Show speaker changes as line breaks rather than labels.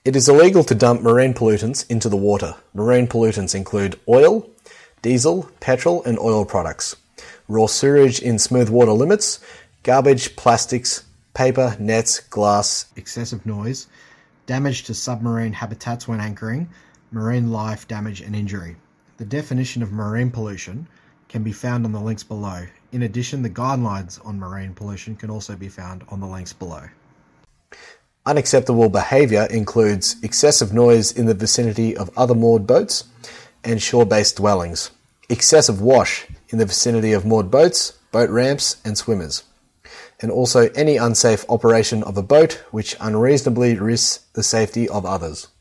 It is illegal to dump marine pollutants into the water. Marine pollutants include oil, diesel, petrol and oil products, raw sewage in smooth water limits, garbage, plastics, paper, nets, glass, excessive noise, damage to submarine habitats when anchoring, marine life damage and injury. The definition of marine pollution can be found on the links below. In addition, the guidelines on marine pollution can also be found on the links below. Unacceptable behaviour includes excessive noise in the vicinity of other moored boats and shore-based dwellings, excessive wash in the vicinity of moored boats, boat ramps and swimmers, and also any unsafe operation of a boat which unreasonably risks the safety of others.